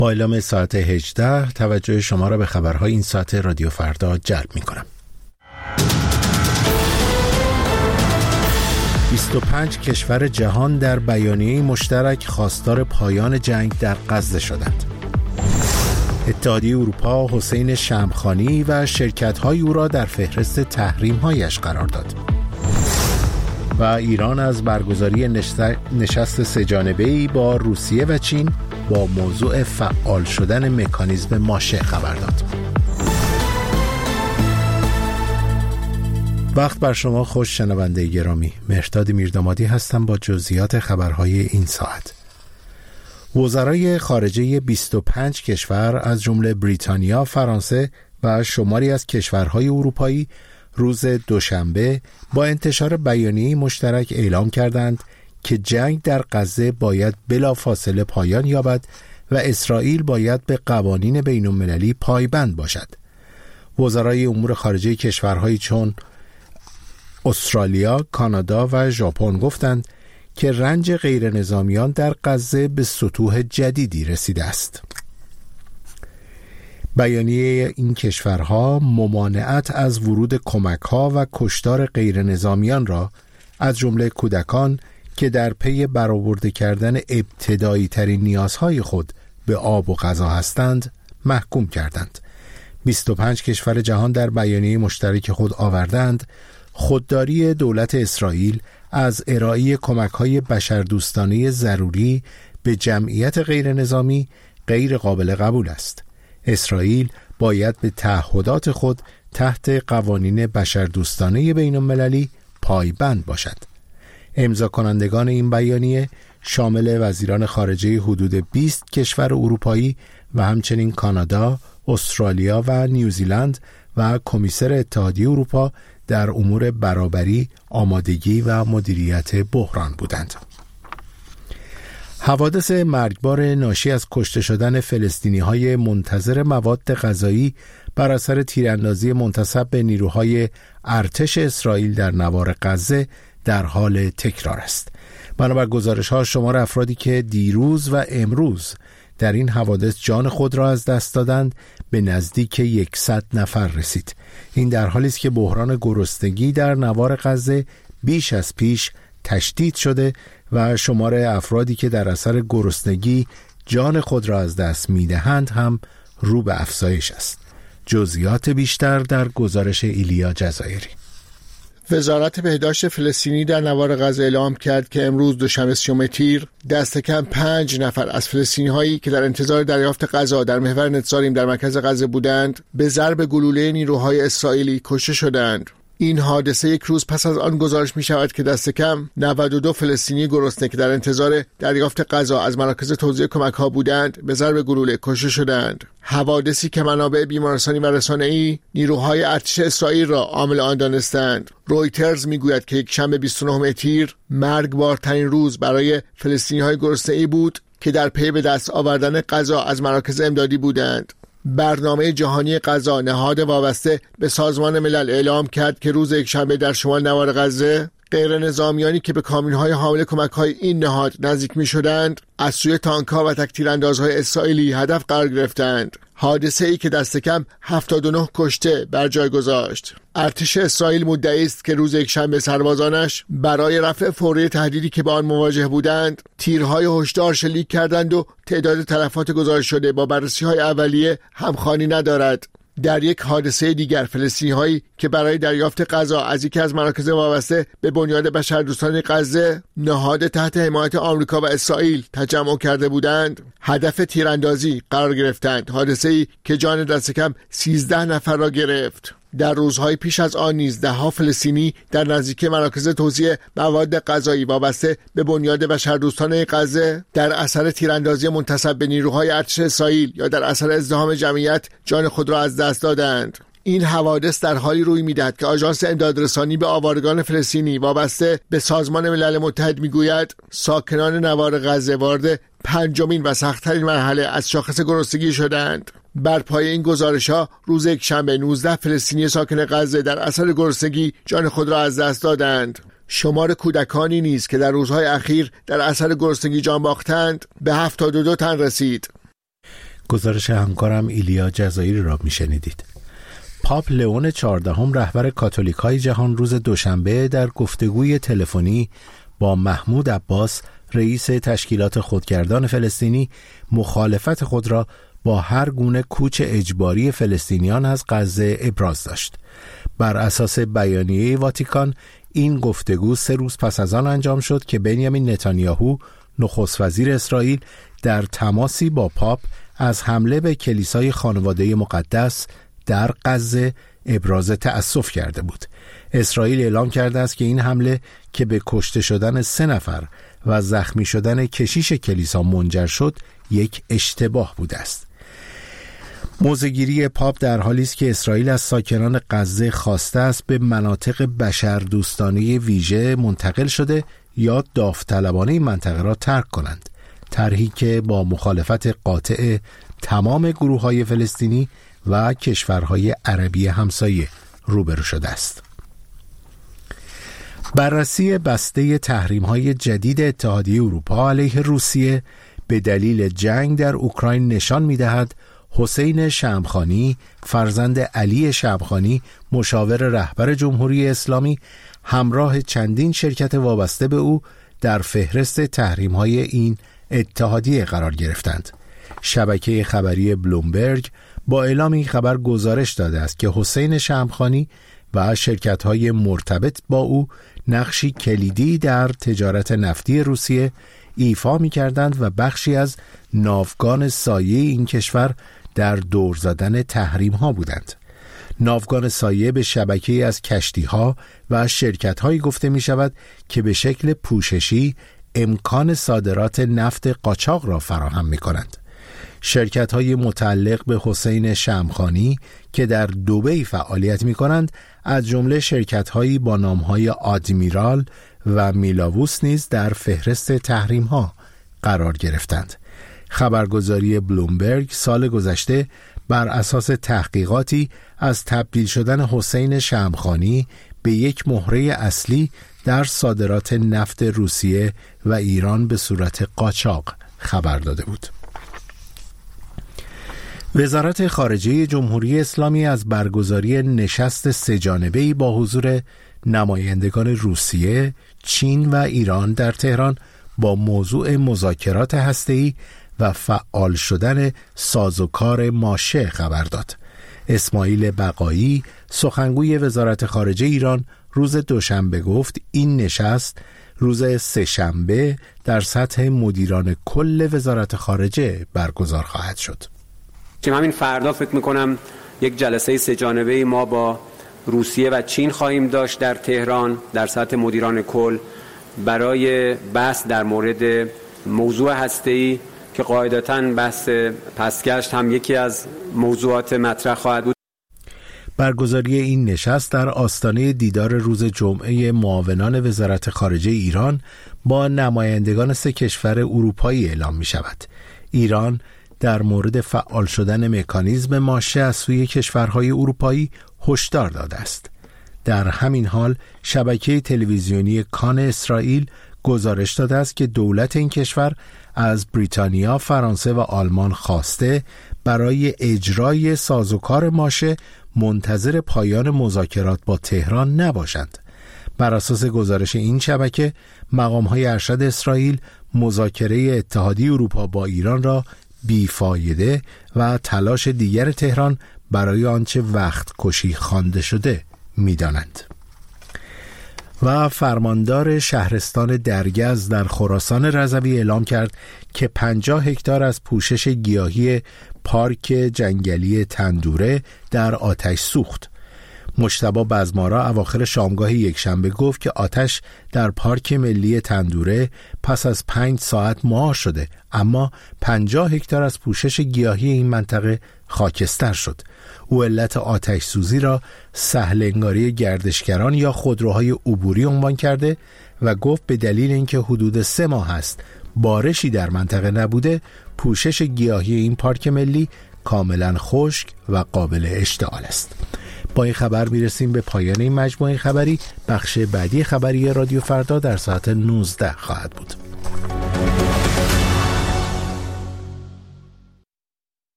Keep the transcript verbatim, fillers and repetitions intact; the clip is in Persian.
با اعلام ساعت هجده توجه شما را به خبرهای این ساعت رادیو فردا جلب می کنم. بیست و پنج کشور جهان در بیانیه مشترک خواستار پایان جنگ در غزه شدند. اتحادیه اروپا حسین شمخانی و شرکت‌های او را در فهرست تحریم‌هایش قرار داد. و ایران از برگزاری نشست سه‌جانبه‌ای با روسیه و چین با موضوع فعال شدن مکانیزم ماشه خبر داد. وقت بر شما خوش شنونده گرامی. مهرداد میردامادی هستم با جزئیات خبرهای این ساعت. وزرای خارجه بیست و پنج کشور از جمله بریتانیا، فرانسه و شماری از کشورهای اروپایی روز دوشنبه با انتشار بیانیه مشترک اعلام کردند که جنگ در غزه باید بلافاصله پایان یابد و اسرائیل باید به قوانین بین المللی پایبند باشد. وزرای امور خارجه کشورهایی چون استرالیا، کانادا و ژاپن گفتند که رنج غیر نظامیان در غزه به سطوح جدیدی رسیده است. بیانیه این کشورها ممانعت از ورود کمک‌ها و کشتار غیر نظامیان را از جمله کودکان که در پی برآورده کردن ابتدایی ترین نیازهای خود به آب و غذا هستند محکوم کردند. بیست و پنج کشور جهان در بیانیه مشترک خود آوردند خودداری دولت اسرائیل از ارائه کمک‌های بشردوستانه ضروری به جمعیت غیر نظامی غیر قابل قبول است. اسرائیل باید به تعهدات خود تحت قوانین بشردوستانه بین المللی پایبند باشد. امضا کنندگان این بیانیه شامل وزیران خارجه حدود بیست کشور اروپایی و همچنین کانادا، استرالیا و نیوزیلند و کمیسر اتحادیه اروپا در امور برابری، آمادگی و مدیریت بحران بودند. حوادث مرگبار ناشی از کشته شدن فلسطینی‌های منتظر مواد غذایی بر اثر تیراندازی منتسب به نیروهای ارتش اسرائیل در نوار غزه در حال تکرار است. بنابر گزارش‌ها شمار افرادی که دیروز و امروز در این حوادث جان خود را از دست دادند به نزدیک صد نفر رسید. این در حالی است که بحران گرسنگی در نوار غزه بیش از پیش تشدید شده و شمار افرادی که در اثر گرسنگی جان خود را از دست می‌دهند هم رو به افزایش است. جزئیات بیشتر در گزارش ایلیا جزایری. وزارت بهداشت فلسطینی در نوار غزه اعلام کرد که امروز دوشنبه سیوم تیر دست کم پنج نفر از فلسطینی‌هایی که در انتظار دریافت غذا در محور نتزاریم در مرکز غزه بودند به ضرب گلوله نیروهای اسرائیلی کشته شدند. این حادثه یک روز پس از آن گزارش می شود که دست کم نود و دو فلسطینی گرسنه که در انتظار دریافت غذا از مراکز توزیع کمک ها بودند به ضرب گلوله کشته شدند. حوادثی که منابع بیمارستانی و رسانه‌ای نیروهای ارتش اسرائیل را عامل آن دانستند. رویترز میگوید که یک شنبه بیست و نهم تیر مرگبارترین روز برای فلسطینی‌های گرسنه‌ای بود که در پی به دست آوردن غذا از مراکز امدادی بودند. برنامه جهانی غذا نهاد وابسته به سازمان ملل اعلام کرد که روز یکشنبه در شمال نوار غزه غیر نظامیانی که به کامیون‌های حامل کمک‌های این نهاد نزدیک می‌شدند از سوی تانک‌ها و تک‌تیراندازهای اسرائیلی هدف قرار گرفتند. حادثه‌ای که دست کم هفتاد و نه کشته بر جای گذاشت. ارتش اسرائیل مدعی است که روز یکشنبه سربازانش برای رفع فوری تهدیدی که با آن مواجه بودند تیرهای هشدار شلیک کردند و تعداد تلفات گزارش شده با بررسی‌های اولیه همخوانی ندارد. در یک حادثه دیگر فلسطینی‌هایی که برای دریافت غذا از یکی از مراکز وابسته به بنیاد بشردوستانه غزه نهاد تحت حمایت آمریکا و اسرائیل تجمع کرده بودند هدف تیراندازی قرار گرفتند. حادثه‌ای که جان دست کم سیزده نفر را گرفت. در روزهای پیش از آن نیز ده‌ها فلسطینی در نزدیکی مراکز توزیع مواد غذایی وابسته به بنیاد بشردوستانه غزه در اثر تیراندازی منتسب به نیروهای ارتش اسرائیل یا در اثر ازدحام جمعیت جان خود را از دست دادند. این حوادث در حالی روی می‌دهد که آژانس امدادرسانی به آوارگان فلسطینی وابسته به سازمان ملل متحد می‌گوید ساکنان نوار غزه وارد پنجمین و سخت‌ترین مرحله از شاخص گرسنگی شدند. بر پایه این گزارش‌ها روز یکشنبه نوزده فلسطینی ساکن غزه در اثر گرسنگی جان خود را از دست دادند. شمار کودکانی نیز که در روزهای اخیر در اثر گرسنگی جان باختند به هفتاد و دو تن رسید. گزارش همکارم ایلیا جزایری را میشنیدید. پاپ لئون چهاردهم رهبر کاتولیکای جهان روز دوشنبه در گفتگوی تلفنی با محمود عباس رئیس تشکیلات خودگردان فلسطینی مخالفت خود را با هر گونه کوچ اجباری فلسطینیان از غزه ابراز داشت. بر اساس بیانیه واتیکان این گفتگو سه روز پس از آن انجام شد که بنیامین نتانیاهو نخست وزیر اسرائیل در تماسی با پاپ از حمله به کلیسای خانواده مقدس در غزه ابراز تأسف کرده بود. اسرائیل اعلام کرده است که این حمله که به کشته شدن سه نفر و زخمی شدن کشیش کلیسا منجر شد یک اشتباه بوده است. موضع‌گیری پاپ در حالی است که اسرائیل از ساکنان غزه خواسته است به مناطق بشردوستانه ویژه منتقل شده یا داوطلبانه این منطقه را ترک کنند، طرحی که با مخالفت قاطع تمام گروه‌های فلسطینی و کشورهای عربی همسایه روبرو شده است. بررسی بسته تحریم‌های جدید اتحادیه اروپا علیه روسیه به دلیل جنگ در اوکراین نشان می‌دهد حسین شمخانی، فرزند علی شمخانی، مشاور رهبر جمهوری اسلامی، همراه چندین شرکت وابسته به او در فهرست تحریم‌های این اتحادیه قرار گرفتند. شبکه خبری بلومبرگ با اعلام این خبر گزارش داده است که حسین شمخانی و شرکت‌های مرتبط با او نقشی کلیدی در تجارت نفتی روسیه ایفا می‌کردند و بخشی از ناوگان سایه این کشور در دور زدن تحریم‌ها بودند. ناوگان سایه به شبکه‌ای از کشتی‌ها و شرکت‌هایی گفته می‌شود که به شکل پوششی امکان صادرات نفت قاچاق را فراهم می‌کنند. شرکت‌های متعلق به حسین شمخانی که در دبی فعالیت می‌کنند از جمله شرکت‌هایی با نام‌های آدمیرال و میلاووس نیز در فهرست تحریم‌ها قرار گرفتند. خبرگزاری بلومبرگ سال گذشته بر اساس تحقیقاتی از تبدیل شدن حسین شمخانی به یک مهره اصلی در صادرات نفت روسیه و ایران به صورت قاچاق خبر داده بود. وزارت خارجه جمهوری اسلامی از برگزاری نشست سه‌جانبه‌ای با حضور نمایندگان روسیه، چین و ایران در تهران با موضوع مذاکرات هسته‌ای و فعال شدن سازوکار ماشه خبر داد. اسماعیل بقایی، سخنگوی وزارت خارجه ایران، روز دوشنبه گفت این نشست روز سه‌شنبه در سطح مدیران کل وزارت خارجه برگزار خواهد شد. که همین فردا فکر میکنم یک جلسه سه جانبه‌ای ما با روسیه و چین خواهیم داشت در تهران در سطح مدیران کل برای بحث در مورد موضوع هسته‌ای که قاعدتاً بحث پسگشت هم یکی از موضوعات مطرح خواهد بود. برگزاری این نشست در آستانه دیدار روز جمعه معاونان وزارت خارجه ایران با نمایندگان سه کشور اروپایی اعلام می شود. ایران در مورد فعال شدن مکانیزم ماشه از سوی کشورهای اروپایی هشدار داده است. در همین حال شبکه تلویزیونی کان اسرائیل گزارش داده است که دولت این کشور از بریتانیا، فرانسه و آلمان خواسته برای اجرای سازوکار ماشه منتظر پایان مذاکرات با تهران نباشند. بر اساس گزارش این شبکه، مقام‌های ارشد اسرائیل مذاکره اتحادیه اروپا با ایران را بیفایده و تلاش دیگر تهران برای آنچه وقت کشی خوانده شده می‌دانند. و فرماندار شهرستان درگز در خراسان رضوی اعلام کرد که پنجاه هکتار از پوشش گیاهی پارک جنگلی تندوره در آتش سوخت. مجتبی بزمارا اواخر شامگاه یکشنبه گفت که آتش در پارک ملی تندوره پس از پنج ساعت مهار شده، اما پنجاه هکتار از پوشش گیاهی این منطقه خاکستر شد. او علت آتش سوزی را سهل‌انگاری گردشگران یا خودروهای عبوری عنوان کرده و گفت به دلیل اینکه حدود سه ماه است بارشی در منطقه نبوده، پوشش گیاهی این پارک ملی کاملا خشک و قابل اشتعال است. با این خبر میرسیم به پایان این مجموعه خبری. بخش بعدی خبری رادیو فردا در ساعت نوزده خواهد بود.